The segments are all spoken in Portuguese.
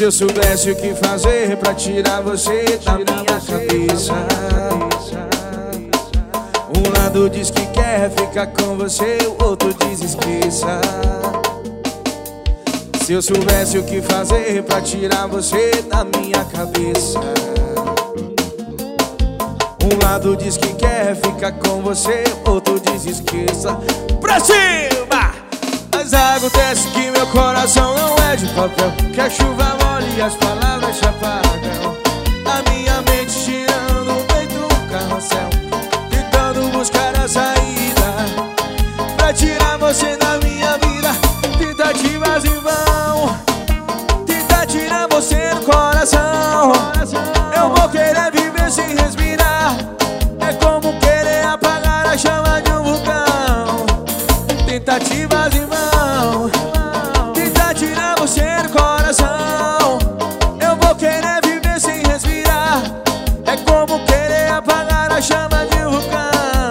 Se eu soubesse o que fazer pra tirar você da minha cabeça. Um lado diz que quer ficar com você, o outro diz esqueça. Se eu soubesse o que fazer pra tirar você da minha cabeça. Um lado diz que quer ficar com você, outro diz esqueça. Pra cima! Mas acontece que meu coração não é de papel, que a chuva molha e as palavras se apagam. A minha mente girando feito um carrossel, tentando buscar a saída pra tirar você da minha vida. Tentativas em vão, tenta tirar você do coração. Eu vou querer viver sem respirar, é como querer apagar a chama de um vulcão. Tentativas em vão, tenta tirar você do coração. Eu vou querer viver sem respirar, é como querer apagar a chama de um vulcão.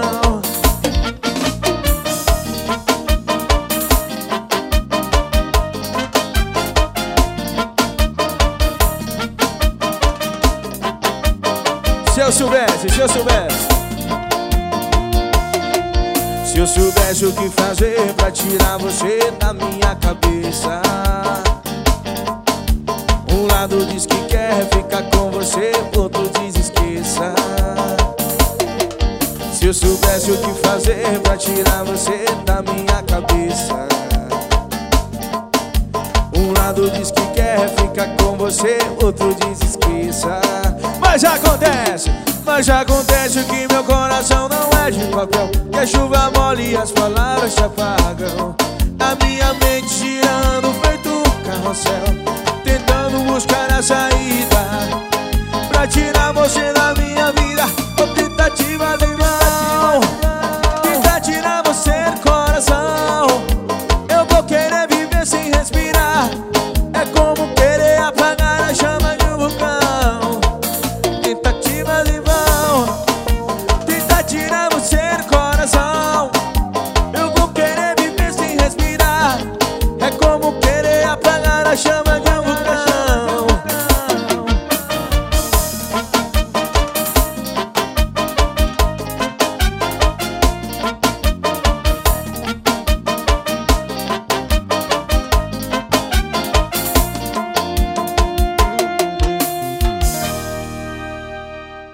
Se eu soubesse, se eu soubesse, se eu soubesse o que fazer pra tirar você da minha cabeça. Um lado diz que quer ficar com você, outro diz esqueça. Se eu soubesse o que fazer pra tirar você da minha cabeça. Um lado diz que quer ficar com você, outro diz esqueça. Mas acontece que meu coração não é de papel, que a chuva molha e as palavras se apagam. A minha mente girando feito um carrossel, tentando buscar a saída pra tirar você da minha